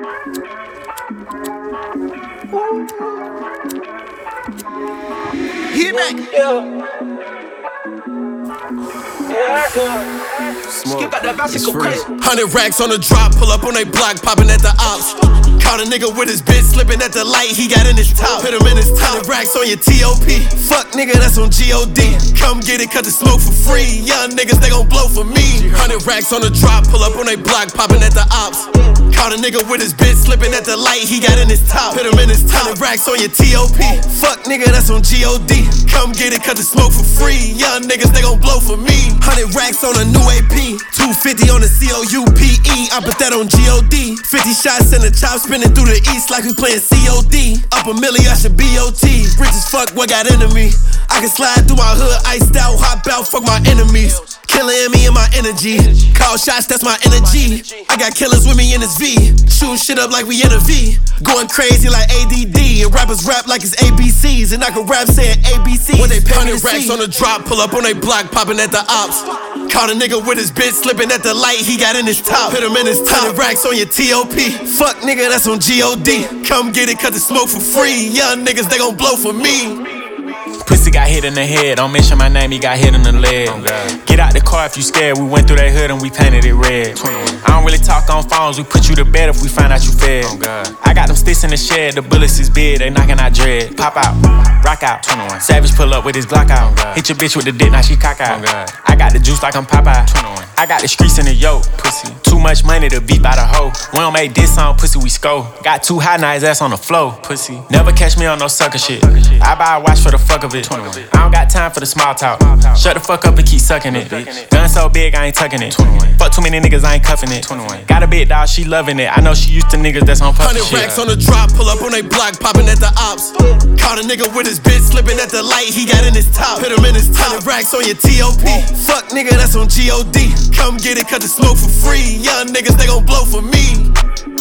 Hit back. Skip out that bicycle crazy. 100 racks on the drop, pull up on they block, popping at the ops. Caught a nigga with his bitch slipping at the light, he got in his top. Hit him in his top. 100 racks on your TOP. Fuck nigga, that's on G.O.D. Come get it, cut the smoke for free. Young niggas, they gon' blow for me. 100 racks on the drop, pull up on they block, popping at the ops. Caught a nigga with his bitch slipping at the light, he got in his top. Hit him in his top. 100 racks on your TOP. Fuck nigga, that's on G.O.D. Come get it, cut the smoke for free. Young niggas, they gon' blow for me. 100 racks on a new AP. 250 on the COUPE. I put that on G.O.D. 50 shots in the chop, spinning through the east like we playing COD. Up a milli, I should BOT. Rich as fuck, what got into me? I can slide through my hood, iced out, hop out, fuck my enemies. Killing me in my energy. Call shots, that's my energy. I got killers with me in this V. Shooting shit up like we in a V. Going crazy like ADD. And rappers rap like it's ABCs. And I can rap saying ABC. When they pay 100 racks on the drop, pull up on they block, popping at the ops. Caught a nigga with his bitch slipping at the light, he got in his top. Hit him in his top. 100 racks on your TOP. Fuck nigga, that's on G.O.D. Come get it, cut the smoke for free. Young niggas, they gon' blow for me. Pussy got hit in the head, don't mention my name, he got hit in the leg. Get out the car if you scared, we went through that hood and we painted it red. I don't really talk on phones, we put you to bed if we find out you fed. I got them sticks in the shed, the bullets is big, they knocking out dread. Pop out, rock out, Savage pull up with his block out. Hit your bitch with the dick, now she cock out. I got the juice like I'm Popeye. I got the streets in the yoke, pussy. Too much money to beep out a hoe. We don't make this song, pussy, we score. Got too high, now his ass on the floor, pussy. Never catch me on no sucker shit. I buy a watch for the fuck of it. I don't got time for the small talk. Shut the fuck up and keep sucking it. Gun so big, I ain't tucking it. Fuck too many niggas, I ain't cuffing it. Got a big dog, she loving it. I know she used to niggas that's on puffin' 100 racks on the drop, pull up on they block, popping at the ops. Caught a nigga with his bitch slipping at the light, he got in his top. Hit him in his top. 100 racks on your TOP. Fuck nigga, that's on G.O.D. Come get it, cut the smoke for free. Young niggas, they gon' blow for me.